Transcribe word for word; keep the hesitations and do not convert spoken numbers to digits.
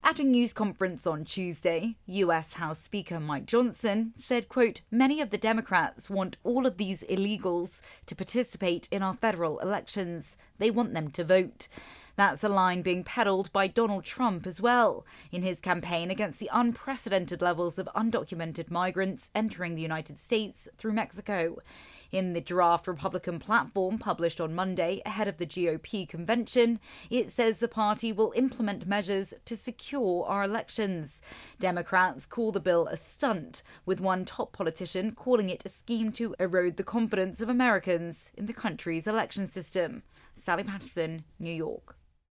At a news conference on Tuesday, U S House Speaker Mike Johnson said, quote, "Many of the Democrats want all of these illegals to participate in our federal elections. They want them to vote." That's a line being peddled by Donald Trump as well, in his campaign against the unprecedented levels of undocumented migrants entering the United States through Mexico. In the draft Republican platform published on Monday ahead of the G O P convention, it says the party will implement measures to secure our elections. Democrats call the bill a stunt, with one top politician calling it a scheme to erode the confidence of Americans in the country's election system. Sally Patterson, New York.